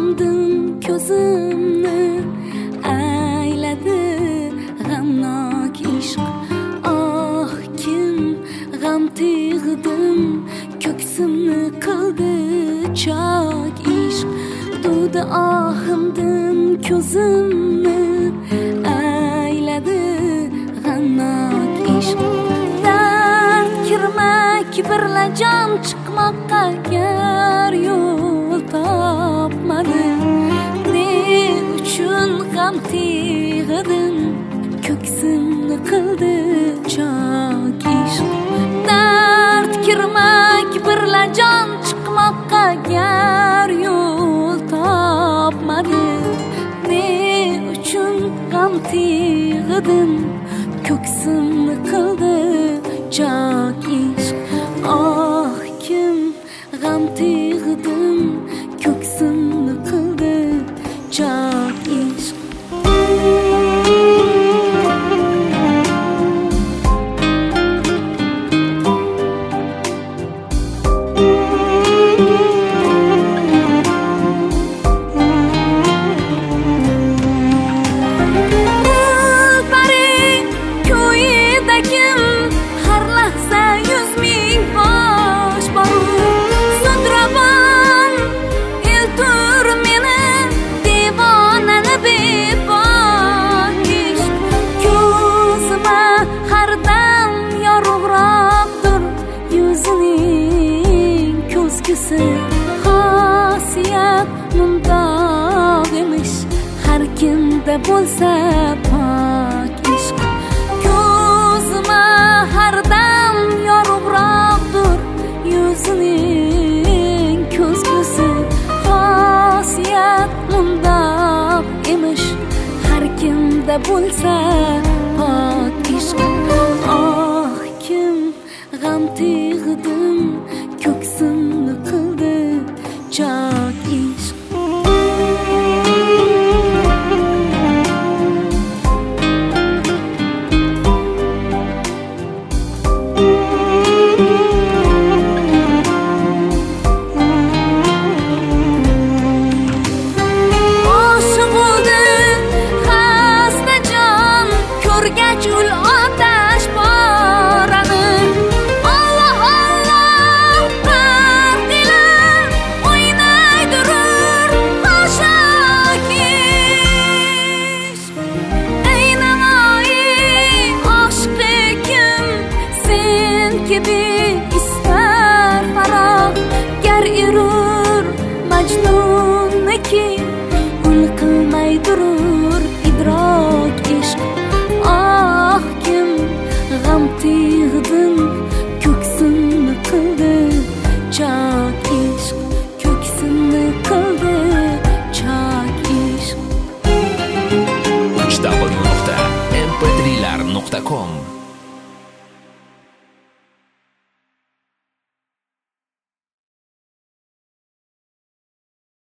ahimdan ko'zimni ayladi g'amnok ishq. Oh, kim g'am tig'dim, ko'ksimni qildi chok ishq. To'di ahimdan ko'zimni ayladi g'amnok ishq. Dard kirmak birla jon chiqmoqqa gar yo'l topmadim. Ne uchun g'am tig'dim, ko'ksimni qildi chok ishq. Dard kirmak birla jon chiqmoqqa gar yo'l topmadim. Ne uchun g'am tig'dim, ko'ksimni qildi chok ishq. Oh, kim g'am tig'dim, ko'ksimni qildi chok ishq. Xosiyat mundoq emish, har kimda bo'lsa pok ishq. Ko'zima har dam yorug'roqdir yuzining ko'zgusi. Xosiyat mundoq emish, har kimda bo'lsa pok ishq. Oh, kim g'am tig'dim, ko'ksimni qildi chok ishq. Oshiq bo'ldi xasta jon, ko'rgach ul otash borani. İster faraq gar erur majnunniki, ul qilmay durur idrok ishq. Oh, kim g'am tig'dim, ko'ksimni qildi chok ishq. Ko'ksimni qildi chok ishq. www.mp3lar.com